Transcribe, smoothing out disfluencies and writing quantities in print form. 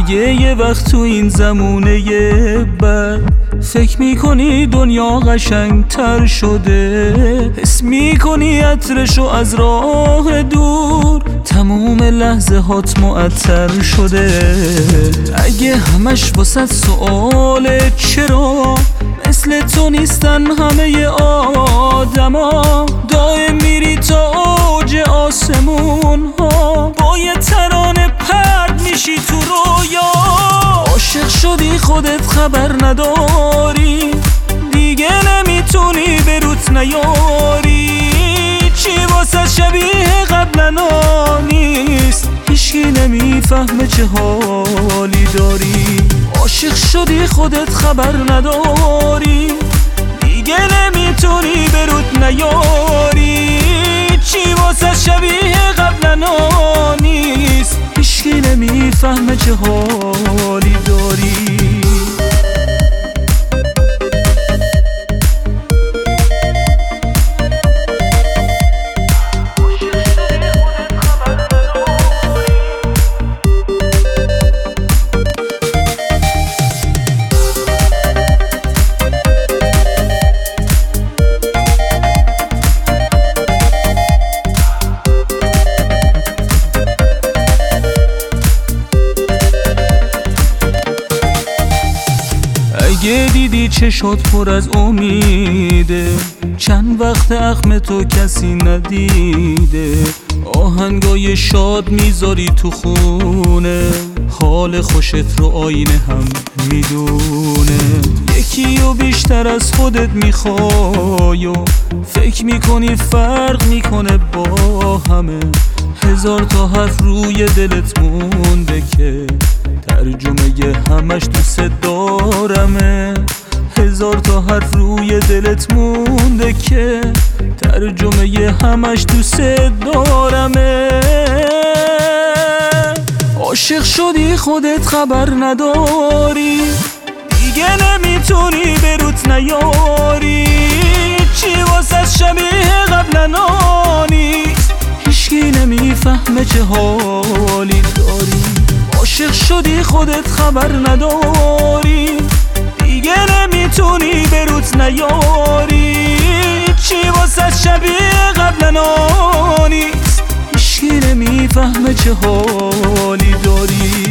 اگه یه وقت تو این زمونه بد فکر میکنی دنیا قشنگتر شده، حس میکنی عطرشو از راه دور تموم لحظه هات معطر شده. اگه همش واسه سؤاله چرا مثل تو نیستن همه آدما، دائم میری تا اوج آسمون ها با یه ترانه پرد میشی تو رویا. عاشق شدی خودت خبر نداری، دیگه نمیتونی به روت نیاری، چی واسه شبیه قبلنا نیست، هیچکی نمیفهمه چه حالی داری. عاشق شدی خودت خبر نداری، دیگه نمیتونی به روت نیاری، چی واسه شبیه قبلنا نیست، هیچکی نمیفهمه چه حالی داری. اگه دیدی چشات پر از امیده، چند وقت اخم تو کسی ندیده، آهنگای شاد میذاری تو خونه، حال خوشت رو آینه هم میدونه. یکی و بیشتر از خودت میخوای و فکر میکنی فرق میکنه با همه، هزار تا حرف روی دلت مونده که ترجمه همش دوست دارمه، هزار تا حرف روی دلت مونده که ترجمه همش دوست دارمه. عاشق شدی خودت خبر نداری، دیگه نمیتونی به روت نیاری، چی واسه شبیه قبلنا نیست، هیچکی نمیفهمه چه حالی داری. عاشق شدی خودت خبر نداری، دیگه نمیتونی به روت نیاری، چی واسه شبیه قبلنا نیست، هیچکی نمیفهمه چه حالی داری.